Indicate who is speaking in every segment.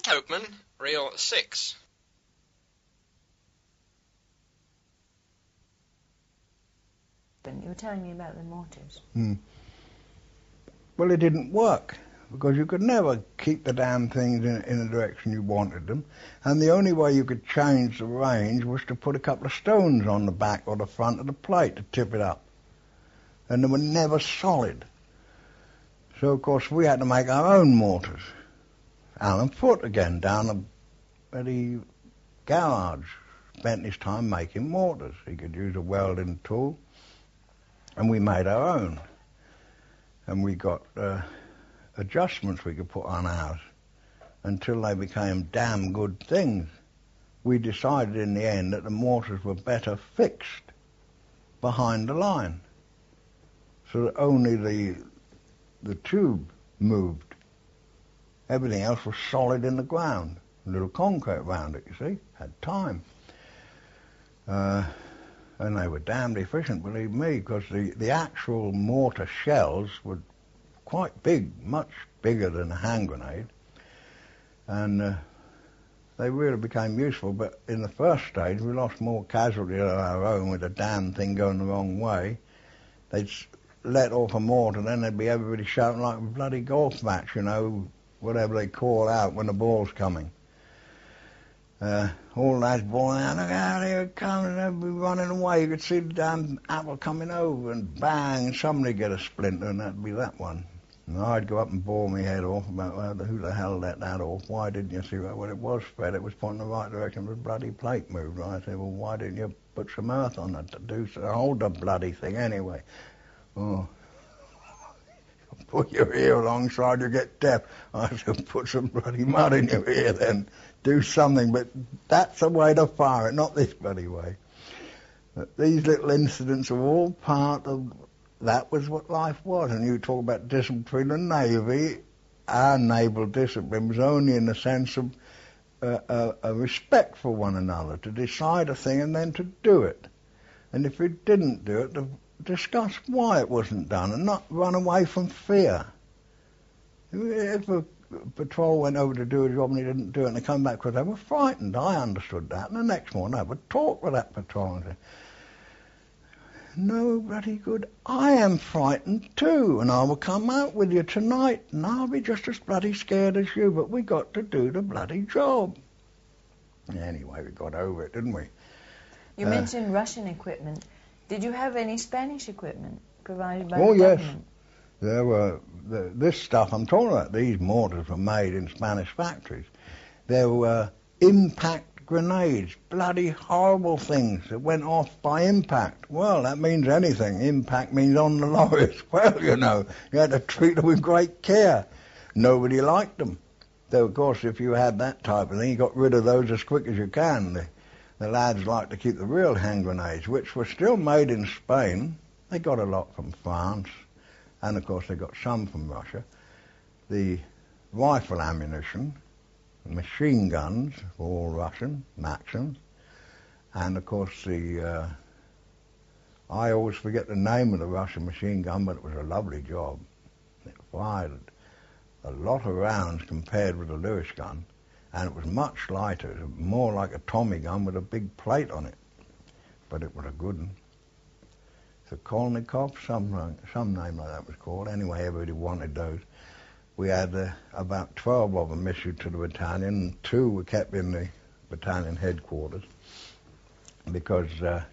Speaker 1: Copeman, Reel 6.
Speaker 2: You were telling me about the mortars.
Speaker 3: Well, it didn't work, because you could never keep the damn things in the direction you wanted them, and the only way you could change the range was to put a couple of stones on the back or the front of the plate to tip it up. And they were never solid. So, of course, we had to make our own mortars. Alan Foote, again, down at the garage, spent his time making mortars. He could use a welding tool, and we made our own. And we got adjustments we could put on ours until they became damn good things. We decided in the end that the mortars were better fixed behind the line, so that only the tube moved. Everything else was solid in the ground. A little concrete around it, you see. Had time. And they were damned efficient, believe me, because the actual mortar shells were quite big, much bigger than a hand grenade. And they really became useful, but in the first stage we lost more casualties of our own with the damn thing going the wrong way. They'd let off a mortar, and then there'd be everybody shouting like a bloody golf match, you know, whatever they call out when the ball's coming. All lads bawling out, look out, here it comes, and they'd be running away. You could see the damn apple coming over, and bang, somebody get a splinter, and that'd be that one. And I'd go up and bore my head off about, well, who the hell let that off? Why didn't you see what it was, Fred? It was pointing the right direction, the bloody plate moved. I said, well, why didn't you put some earth on it to do so? Hold the bloody thing anyway. Oh. Put your ear alongside, you get deaf. I said, put some bloody mud in your ear then. Do something, but that's the way to fire it, not this bloody way. But these little incidents are all part of, that was what life was. And you talk about discipline in the Navy, our naval discipline was only in the sense of a respect for one another, to decide a thing and then to do it. And if you didn't do it, to discuss why it wasn't done and not run away from fear. If a patrol went over to do a job and he didn't do it and they come back because they were frightened, I understood that. And the next morning I would talk with that patrol and say, no, bloody good, I am frightened too, and I will come out with you tonight and I'll be just as bloody scared as you, but we got to do the bloody job. Anyway, we got over it, didn't we?
Speaker 2: You mentioned Russian equipment. Did you have any Spanish equipment provided by the government?
Speaker 3: Yes. There were, this stuff I'm talking about, these mortars were made in Spanish factories. There were impact grenades, bloody horrible things that went off by impact. Well, that means anything. Impact means on the lorries. Well, you know, you had to treat them with great care. Nobody liked them. Though, of course, if you had that type of thing, you got rid of those as quick as you can. The lads liked to keep the real hand grenades, which were still made in Spain. They got a lot from France, and of course they got some from Russia. The rifle ammunition, machine guns, were all Russian, Maxims, and of course I always forget the name of the Russian machine gun, but it was a lovely job. It fired a lot of rounds compared with the Lewis gun. And it was much lighter, it was more like a Tommy gun with a big plate on it. But it was a good one. So Kolnikov, some name like that was called. Anyway, everybody wanted those. We had about 12 of them issued to the battalion, and 2 were kept in the battalion headquarters. Because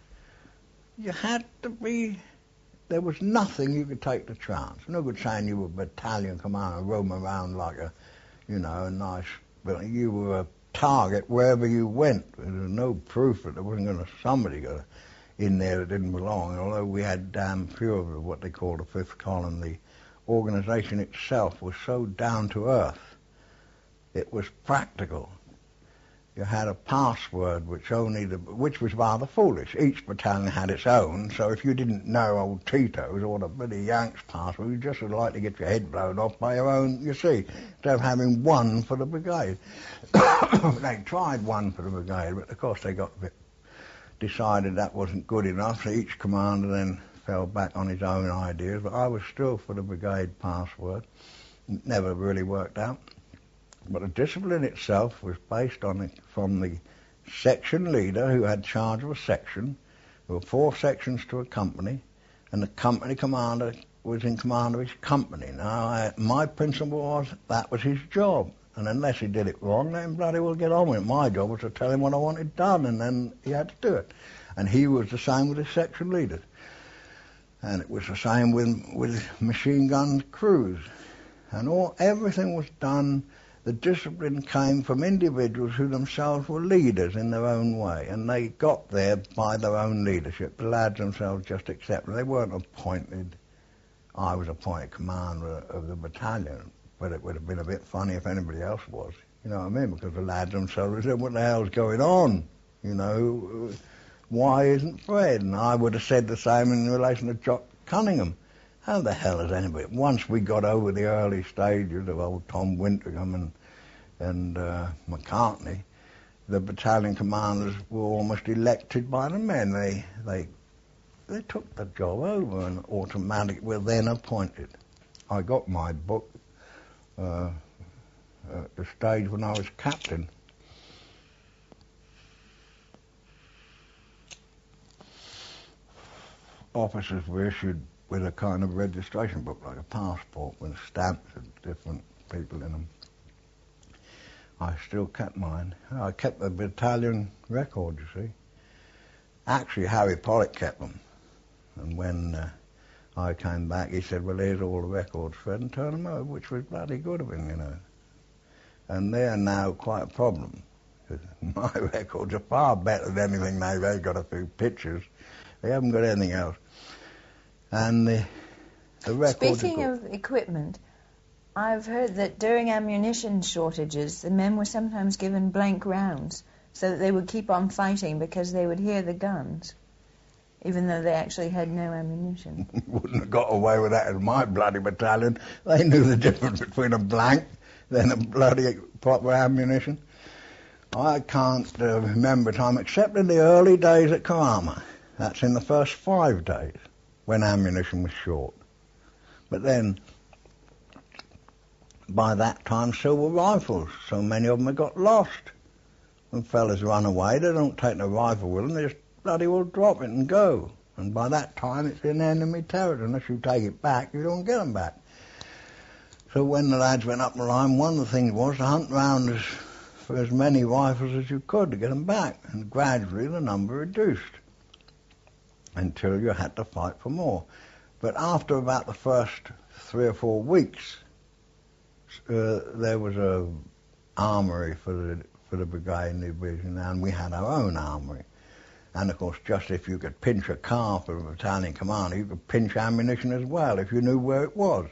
Speaker 3: you had to be, there was nothing you could take the chance. No good saying you were battalion commander and roam around like a, you know, a nice, but you were a target wherever you went. There was no proof that there wasn't going to somebody go in there that didn't belong. Although we had damn few of what they called the fifth column, the organisation itself was so down to earth. It was practical. You had a password which was rather foolish. Each battalion had its own, so if you didn't know old Tito's or the bloody Yanks password, you just would like to get your head blown off by your own, you see, instead of having one for the brigade. They tried one for the brigade, but of course they got a bit decided that wasn't good enough, so each commander then fell back on his own ideas, but I was still for the brigade password. It never really worked out. But the discipline itself was based on from the section leader who had charge of a section. There were 4 sections to a company, and the company commander was in command of his company. Now, my principle was that was his job, and unless he did it wrong, then bloody well get on with it. My job was to tell him what I wanted done, and then he had to do it. And he was the same with his section leaders. And it was the same with machine gun crews. And everything was done. The discipline came from individuals who themselves were leaders in their own way, and they got there by their own leadership. The lads themselves just accepted. They weren't appointed. I was appointed commander of the battalion, but it would have been a bit funny if anybody else was. You know what I mean? Because the lads themselves said, what the hell's going on? You know, why isn't Fred? And I would have said the same in relation to Jock Cunningham. How the hell is anybody? Once we got over the early stages of old Tom Wintercombe and McCartney, the battalion commanders were almost elected by the men. They took the job over and automatically were then appointed. I got my book at the stage when I was captain. Officers were issued with a kind of registration book, like a passport, with stamps of different people in them. I still kept mine. I kept the battalion record, you see. Actually, Harry Pollock kept them. And when I came back, he said, well, here's all the records, Fred, and turn them over, which was bloody good of him, you know. And they're now quite a problem, because my records are far better than anything they've got a few pictures. They haven't got anything else. And the records...
Speaker 2: Speaking of equipment, I've heard that during ammunition shortages, the men were sometimes given blank rounds so that they would keep on fighting because they would hear the guns, even though they actually had no ammunition.
Speaker 3: Wouldn't have got away with that in my bloody battalion. They knew the difference between a blank and a bloody proper ammunition. I can't remember a time, except in the early days at Karama. That's in the first 5 days, when ammunition was short. But then, by that time, so were rifles. So many of them had got lost. When fellas run away, they don't take the rifle with them, they just bloody well drop it and go. And by that time, it's in enemy territory. Unless you take it back, you don't get them back. So when the lads went up the line, one of the things was to hunt round for as many rifles as you could to get them back. And gradually, the number reduced, until you had to fight for more. But after about the first 3 or 4 weeks, there was a armoury for the brigade and division, and we had our own armoury. And of course, just if you could pinch a car for a battalion commander, you could pinch ammunition as well if you knew where it was.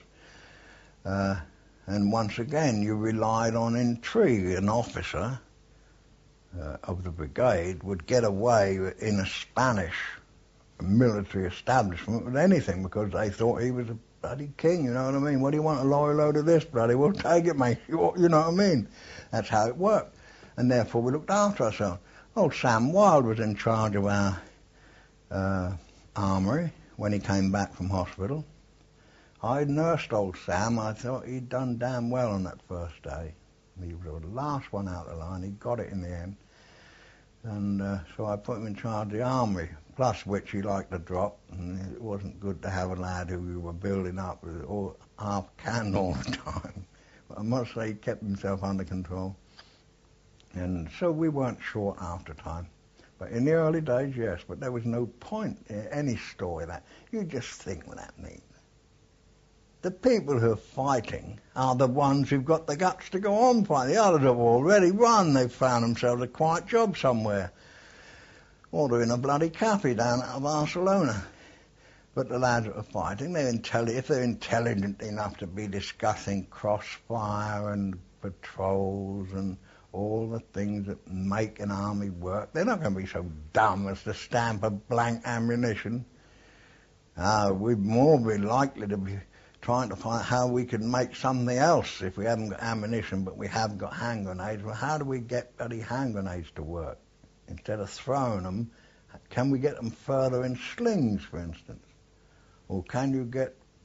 Speaker 3: And once again, you relied on intrigue. An officer of the brigade would get away in a Spanish military establishment with anything because they thought he was a bloody king, you know what I mean? What do you want, a lorry load of this, bloody? Well, take it, mate. You know what I mean? That's how it worked. And therefore we looked after ourselves. Old Sam Wilde was in charge of our armoury when he came back from hospital. I nursed old Sam. I thought he'd done damn well on that first day. He was the last one out of the line. He got it in the end. And so I put him in charge of the armoury, plus which he liked to drop, and it wasn't good to have a lad who we were building up with all half canned all the time. But I must say he kept himself under control. And so we weren't short after time. But in the early days, yes, but there was no point in any story that. You just think what that means. The people who are fighting are the ones who've got the guts to go on fighting. The others have already run. They've found themselves a quiet job somewhere. Or they're in a bloody cafe down out of Barcelona. But the lads that are fighting, if they're intelligent enough to be discussing crossfire and patrols and all the things that make an army work, they're not going to be so dumb as to stamp a blank ammunition. We'd more be likely to be trying to find how we could make something else if we haven't got ammunition, but we have got hand grenades. Well, how do we get bloody hand grenades to work? Instead of throwing them, can we get them further in slings, for instance? Or can you get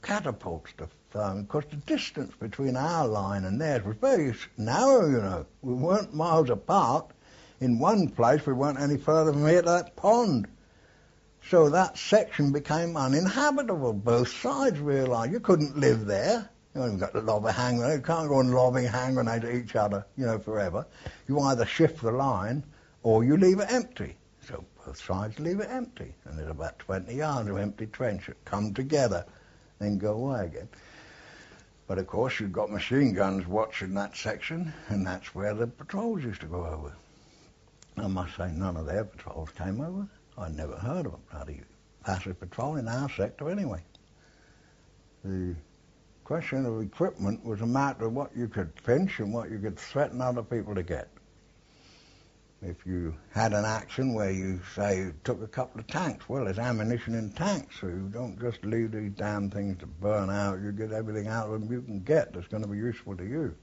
Speaker 3: catapults to throw, because the distance between our line and theirs was very narrow, you know. We weren't miles apart. In one place, we weren't any further from here to that pond. So that section became uninhabitable. Both sides realised you couldn't live there. You haven't got to lob a hand grenade. You can't go on lobbing hand grenades at each other, you know, forever. You either shift the line or you leave it empty. So both sides leave it empty. And there's about 20 yards of empty trench that come together, then go away again. But of course, you've got machine guns watching that section, and that's where the patrols used to go over. I must say, none of their patrols came over. I'd never heard of a bloody passive patrol in our sector anyway. The question of equipment was a matter of what you could pinch and what you could threaten other people to get. If you had an action where you, say, took a couple of tanks, well, there's ammunition in tanks, so you don't just leave these damn things to burn out. You get everything out of them you can get that's going to be useful to you.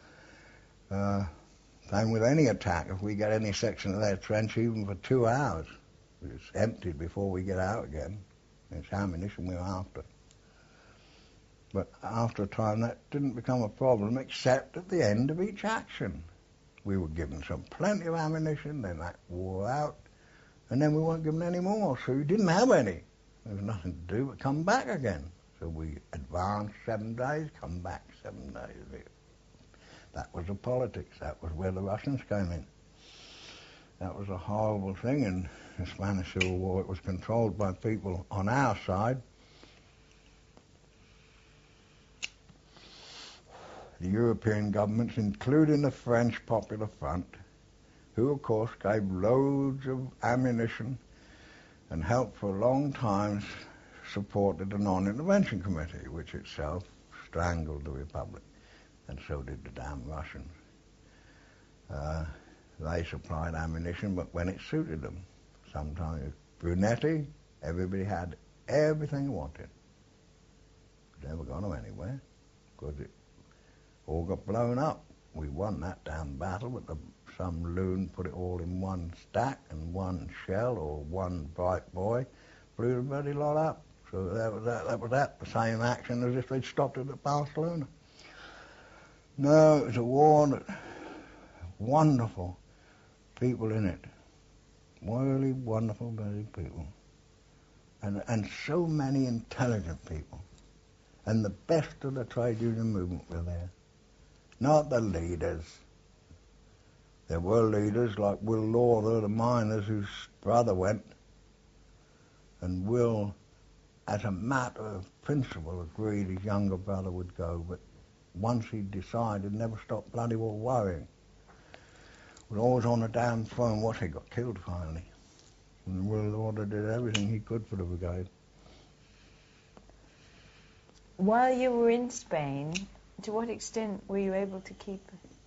Speaker 3: Same with any attack. If we get any section of their trench, even for 2 hours, it's emptied before we get out again. It's ammunition we're after. But after a time, that didn't become a problem, except at the end of each action. We were given plenty of ammunition, then that wore out, and then we weren't given any more, so we didn't have any. There was nothing to do but come back again. So we advanced 7 days, come back 7 days. That was the politics. That was where the Russians came in. That was a horrible thing in the Spanish Civil War. It was controlled by people on our side. The European governments, including the French Popular Front, who, of course, gave loads of ammunition and helped for a long time supported the Non-Intervention Committee, which itself strangled the Republic, and so did the damn Russians. They supplied ammunition, but when it suited them. Sometimes Brunetti, everybody had everything they wanted. It never got them anywhere, because it all got blown up. We won that damn battle, but some loon put it all in one stack and one shell or one bright boy blew the bloody lot up. So that was that, the same action as if they'd stopped it at Barcelona. No, it was a war that wonderful people in it. Really wonderful, bloody people. And so many intelligent people. And the best of the trade union movement were there. Not the leaders. There were leaders like Will Lawther, the miners, whose brother went. And Will, as a matter of principle, agreed his younger brother would go. But once he decided, never stopped bloody well worrying. Was always on the damn phone. What, he got killed finally. And Will Lawther did everything he could for the brigade.
Speaker 2: While you were in Spain, to what extent were you able to keep...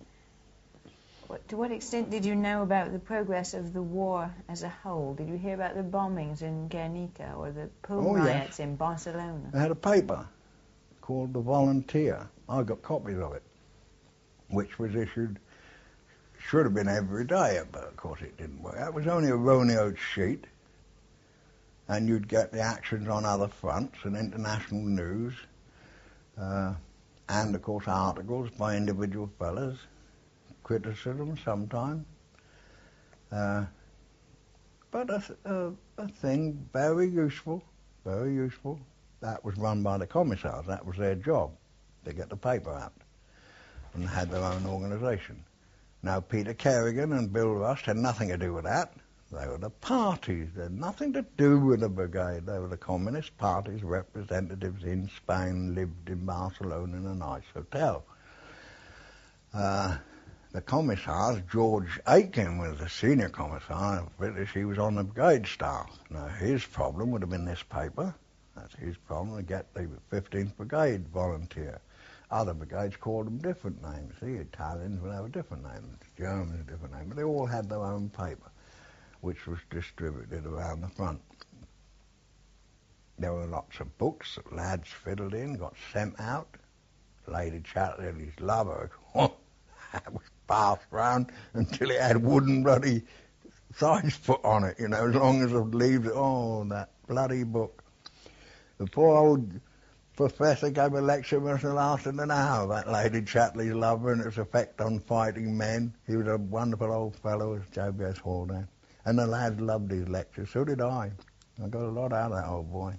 Speaker 2: To what extent did you know about the progress of the war as a whole? Did you hear about the bombings in Guernica or the Pulm riots in Barcelona?
Speaker 3: I had a paper called The Volunteer. I got copies of it, which was issued, should have been every day, but of course it didn't work. It was only a roneoed sheet, and you'd get the actions on other fronts and international news, and of course articles by individual fellas, criticism sometimes, but a thing very useful, very useful. That was run by the commissars. That was their job, to get the paper out, and had their own organisation. Now Peter Kerrigan and Bill Rust had nothing to do with that. They were the parties. They had nothing to do with the brigade. They were the Communist Party's representatives in Spain, lived in Barcelona in a nice hotel. The commissars, George Aiken was the senior commissar of British. He was on the brigade staff. Now his problem would have been this paper. That's his problem, to get the 15th Brigade volunteer. Other brigades called them different names. The Italians would have a different name, the Germans a different name, but they all had their own paper, which was distributed around the front. There were lots of books that lads fiddled in, got sent out. Lady Chatterley's lover, that was passed round until it had wooden bloody sides put on it, you know, as long as it leaves it. Oh, that bloody book. The poor old professor gave a lecture which lasted an hour, that Lady Chatterley's lover and its effect on fighting men. He was a wonderful old fellow, as J.B.S. Haldane. And the lads loved his lectures, so did I. I got a lot out of that old boy.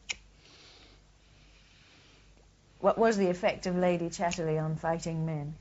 Speaker 2: What was the effect of Lady Chatterley on fighting men?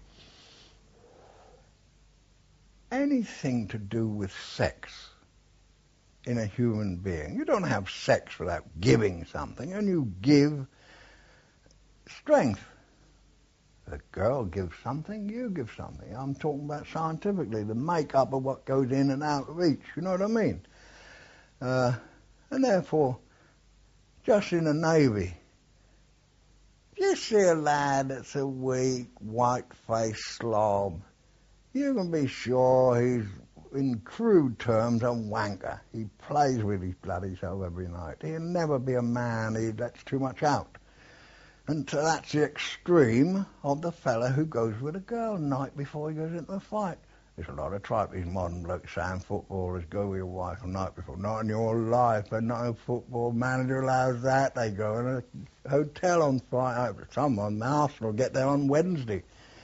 Speaker 3: Anything to do with sex in a human being. You don't have sex without giving something, and you give strength. A girl gives something, you give something. I'm talking about scientifically, the makeup of what goes in and out of each, you know what I mean? And therefore, just in the Navy, if you see a lad that's a weak, white-faced slob, you can be sure he's, in crude terms, a wanker. He plays with his bloody self every night. He'll never be a man. He lets too much out. And so that's the extreme of the fella who goes with a girl the night before he goes into the fight. There's a lot of tripe, these modern blokes saying footballers go with your wife the night before. Not in your life, but no football manager allows that. They go in a hotel on Friday. Someone, Arsenal, get there on Wednesday.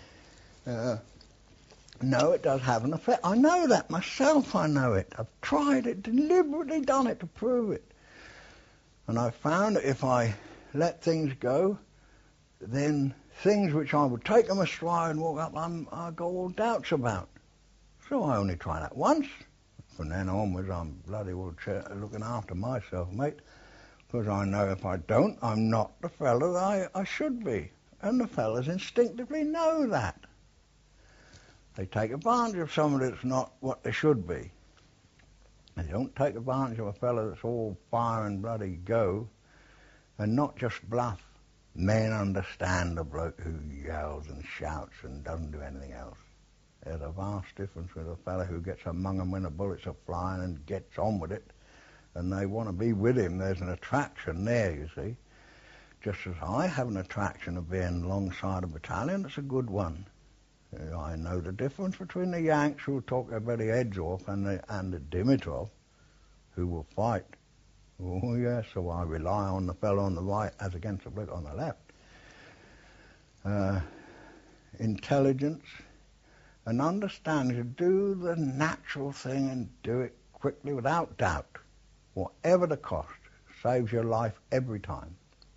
Speaker 3: No, it does have an effect. I know that myself, I know it. I've tried it, deliberately done it to prove it. And I found that if I let things go, then things which I would take them astride and walk up, I got all doubts about. So I only tried that once. From then onwards, I'm bloody well looking after myself, mate. Because I know if I don't, I'm not the fellow that I should be. And the fellas instinctively know that. They take advantage of somebody that's not what they should be. They don't take advantage of a fellow that's all fire and bloody go, and not just bluff. Men understand a bloke who yells and shouts and doesn't do anything else. There's a vast difference with a fellow who gets among them when the bullets are flying and gets on with it, and they want to be with him. There's an attraction there, you see. Just as I have an attraction of being alongside a battalion, it's a good one. I know the difference between the Yanks who will talk their bloody heads off and the Dimitrov who will fight. Oh, yes, so I rely on the fellow on the right as against the bloke on the left. Intelligence and understanding to do the natural thing and do it quickly without doubt, whatever the cost, saves your life every time.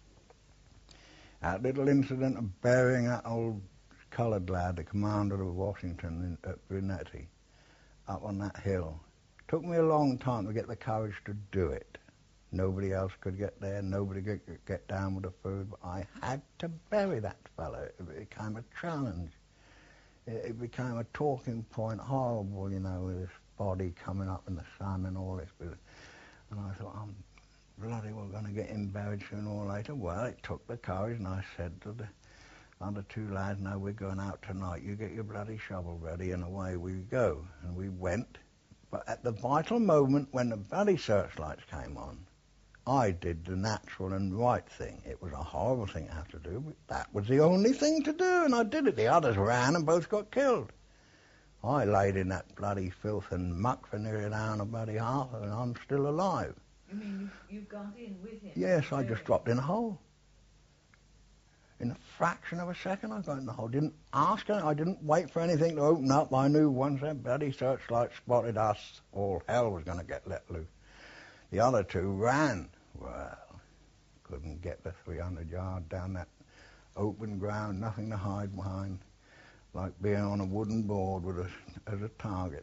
Speaker 3: That little incident of burying that old coloured lad, the commander of Washington at Brunetti, up on that hill. Took me a long time to get the courage to do it. Nobody else could get there, nobody could get down with the food, but I had to bury that fellow. It became a challenge. It became a talking point, horrible, you know, with his body coming up in the sun and all this. And I thought, I'm bloody well going to get him buried sooner or later. Well, it took the courage, and I said to the other two lads, no, we're going out tonight. You get your bloody shovel ready, and away we go. And we went. But at the vital moment when the bloody searchlights came on, I did the natural and right thing. It was a horrible thing to have to do, but that was the only thing to do, and I did it. The others ran and both got killed. I laid in that bloody filth and muck for nearly an hour and a bloody half, and I'm still alive.
Speaker 2: You mean you got in with him?
Speaker 3: Yes, I just dropped in a hole. In a fraction of a second, I got in the hole. Didn't ask anything. I didn't wait for anything to open up. I knew once that bloody searchlight spotted us, all hell was going to get let loose. The other two ran. Well, couldn't get the 300 yard down that open ground, nothing to hide behind, like being on a wooden board with as a target.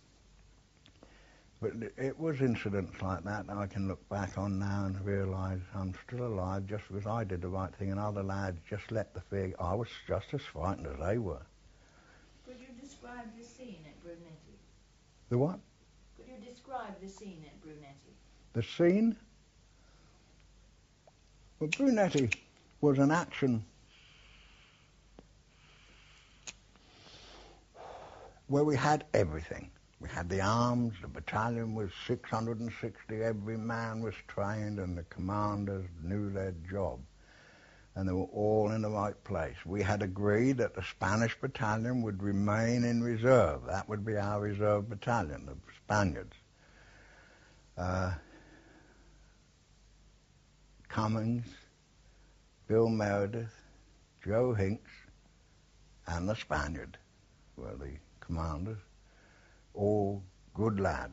Speaker 3: But it was incidents like that I can look back on now and realise I'm still alive just because I did the right thing and other lads just let the fear. I was just as frightened as they were.
Speaker 2: Could you describe the scene at Brunetti?
Speaker 3: The what?
Speaker 2: Could you describe the scene at Brunetti?
Speaker 3: The scene? Well, Brunetti was an action where we had everything. We had the arms, the battalion was 660, every man was trained and the commanders knew their job. And they were all in the right place. We had agreed that the Spanish battalion would remain in reserve. That would be our reserve battalion, the Spaniards. Cummings, Bill Meredith, Joe Hinks, and the Spaniard were the commanders, all good lads.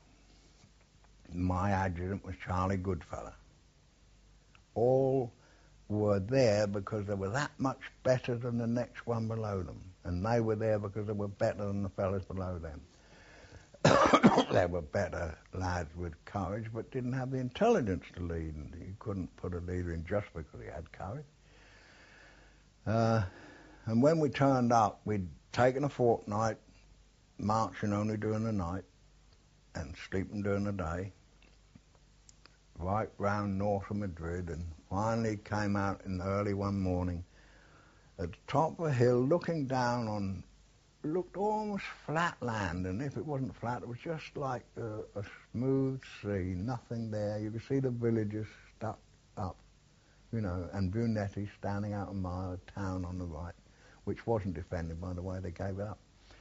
Speaker 3: My adjutant was Charlie Goodfellow. All were there because they were that much better than the next one below them, and they were there because they were better than the fellas below them. They were better lads with courage, but didn't have the intelligence to lead, and you couldn't put a leader in just because he had courage. And when we turned up, we'd taken a fortnight, marching only during the night, and sleeping during the day, right round north of Madrid, and finally came out in the early one morning at the top of a hill, looking down on, looked almost flat land, and if it wasn't flat, it was just like a smooth sea, nothing there. You could see the villages stuck up, you know, and Brunetti standing out a mile, a town on the right, which wasn't defended, by the way, they gave it up.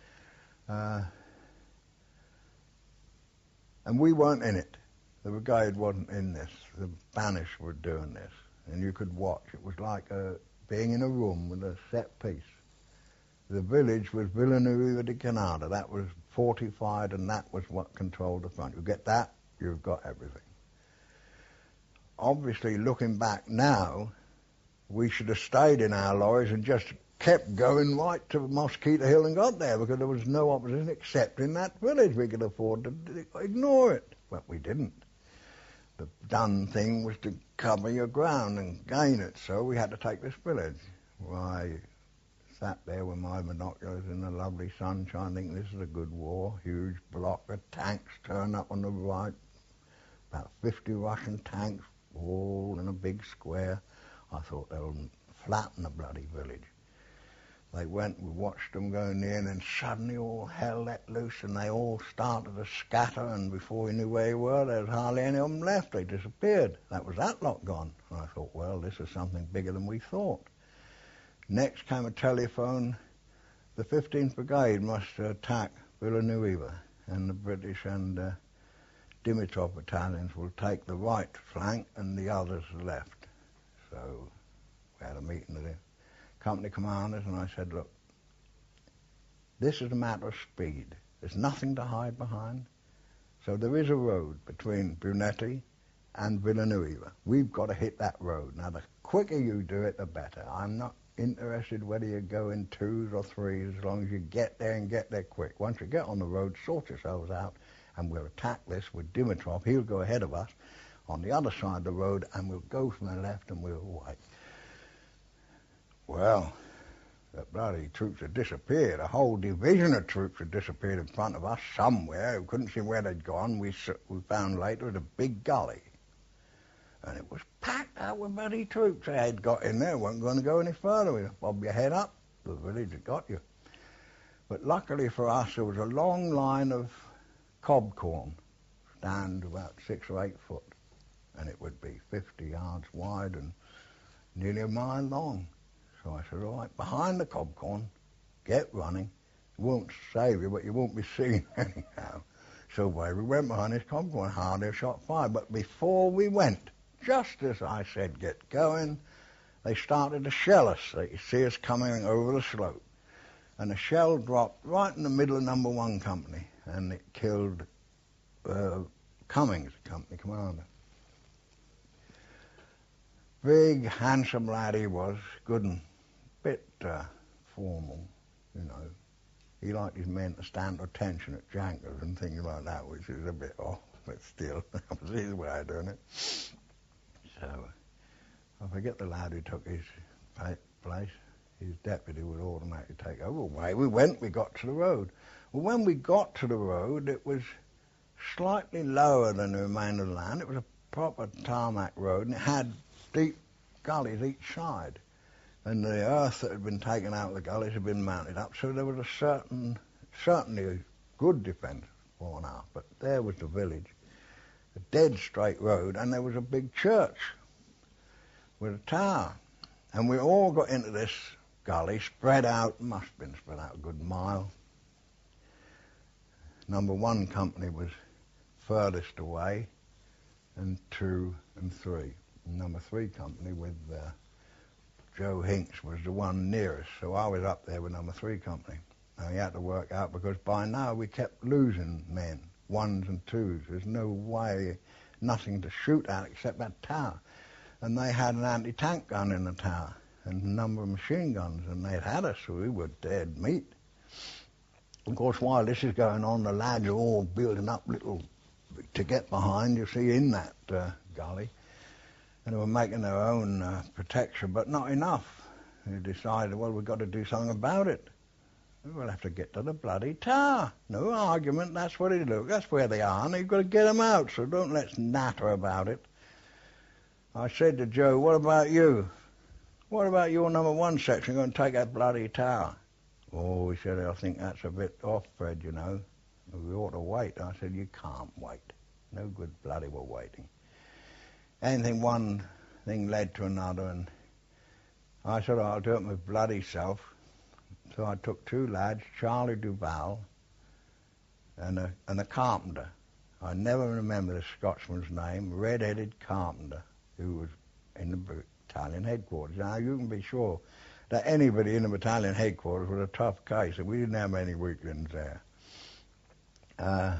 Speaker 3: And we weren't in it. The brigade wasn't in this. The Spanish were doing this, and you could watch. It was like being in a room with a set piece. The village was Villanueva de Granada. That was fortified, and that was what controlled the front. You get that, you've got everything. Obviously, looking back now, we should have stayed in our lorries and just kept going right to Mosquito Hill and got there, because there was no opposition except in that village. We could afford to ignore it, but we didn't. The done thing was to cover your ground and gain it, so we had to take this village. I sat there with my binoculars in the lovely sunshine, thinking this is a good war. Huge block of tanks turned up on the right, about 50 Russian tanks, all in a big square. I thought they would flatten the bloody village. They went, we watched them go near, and then suddenly all hell let loose, and they all started to scatter, and before we knew where they were, there was hardly any of them left. They disappeared. That was that lot gone. And I thought, well, this is something bigger than we thought. Next came a telephone. The 15th Brigade must attack Villanueva, and the British and Dimitrov battalions will take the right flank and the others the left. So we had a meeting with the company commanders, and I said, look, this is a matter of speed. There's nothing to hide behind. So there is a road between Brunetti and Villanueva. We've got to hit that road. Now, the quicker you do it, the better. I'm not interested whether you go in twos or threes, as long as you get there and get there quick. Once you get on the road, sort yourselves out, and we'll attack this with Dimitrov. He'll go ahead of us on the other side of the road, and we'll go from the left and we'll wait. Well, the bloody troops had disappeared. A whole division of troops had disappeared in front of us somewhere. We couldn't see where they'd gone. We found later it was a big gully. And it was packed out with bloody troops. They had got in there, weren't going to go any further. We bob your head up, the village had got you. But luckily for us, there was a long line of cob corn, stand about 6 or 8 foot. And it would be 50 yards wide and nearly a mile long. So I said, all right, behind the cob corn, get running. It won't save you, but you won't be seen anyhow. So we went behind this cob corn, hardly a shot fired. But before we went, just as I said get going, they started to shell us. They could see us coming over the slope. And the shell dropped right in the middle of number 1 company, and it killed Cummings, the company commander. Big, handsome lad he was, good and bit formal, you know. He liked his men to stand at attention at jankers and things like that, which is a bit off, but still, that was his way of doing it. So, I forget the lad who took his place. His deputy would automatically take over. Away we went, we got to the road. Well, when we got to the road, it was slightly lower than the remainder of the land. It was a proper tarmac road, and it had deep gullies each side. And the earth that had been taken out of the gullies had been mounted up, so there was a certainly a good defence for and aft. But there was the village, a dead straight road, and there was a big church with a tower. And we all got into this gully, spread out, must have been spread out a good mile. Number 1 company was furthest away, and 2 and 3. And number 3 company with Joe Hinks was the one nearest, so I was up there with number 3 company. Now he had to work out because by now we kept losing men, 1s and 2s. There's no way, nothing to shoot at except that tower. And they had an anti-tank gun in the tower and a number of machine guns, and they'd had us, so we were dead meat. Of course, while this is going on, the lads are all building up little to get behind, you see, in that gully. And they were making their own protection, but not enough. They decided, well, we've got to do something about it. We'll have to get to the bloody tower. No argument, that's what it looks. That's where they are, and you've got to get them out, so don't let's natter about it. I said to Joe, what about you? What about your number 1 section going to take that bloody tower? Oh, he said, I think that's a bit off, Fred, you know. We ought to wait. I said, you can't wait. No good bloody we're waiting. One thing led to another, and I said, I'll do it my bloody self. So I took 2 lads, Charlie Duval and a carpenter. I never remember the Scotsman's name, red-headed carpenter, who was in the battalion headquarters. Now, you can be sure that anybody in the battalion headquarters was a tough case, and we didn't have many weaklings there. So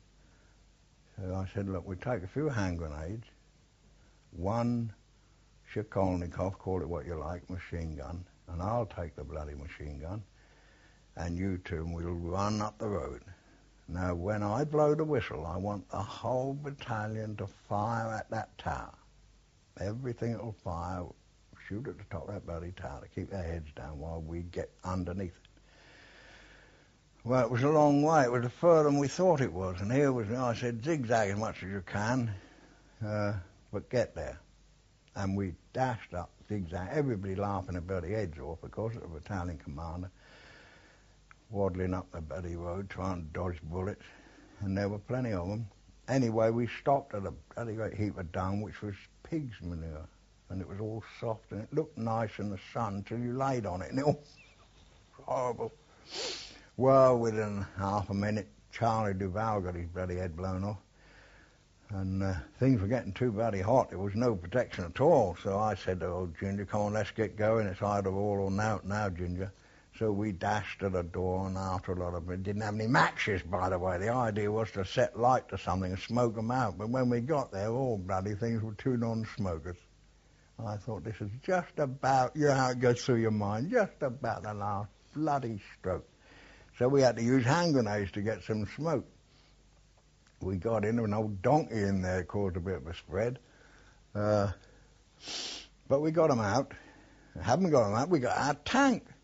Speaker 3: I said, look, we take a few hand grenades, 1 Shakolnikov, call it what you like, machine gun, and I'll take the bloody machine gun, and you 2, and we'll run up the road. Now, when I blow the whistle, I want the whole battalion to fire at that tower. Everything that will fire, shoot at the top of that bloody tower to keep their heads down while we get underneath it. Well, it was a long way. It was further than we thought it was, and here was, I said, zigzag as much as you can, but get there. And we dashed up, zigzag, everybody laughing their bloody heads off because of the battalion commander, waddling up the bloody road trying to dodge bullets, and there were plenty of them. Anyway, we stopped at a bloody great heap of dung, which was pig's manure, and it was all soft, and it looked nice in the sun until you laid on it, and it was horrible. Well, within half a minute, Charlie Duval got his bloody head blown off, and things were getting too bloody hot. There was no protection at all, so I said to old Ginger, come on, let's get going. It's either all or now, Ginger. So we dashed to the door, and after a lot of it, didn't have any matches, by the way. The idea was to set light to something and smoke them out. But when we got there, all bloody things were 2 non-smokers. I thought, this is just about, you know how it goes through your mind, just about the last bloody stroke. So we had to use hand grenades to get some smoke. We got in, an old donkey in there caused a bit of a spread. But we got them out. Haven't got them out, we got our tank.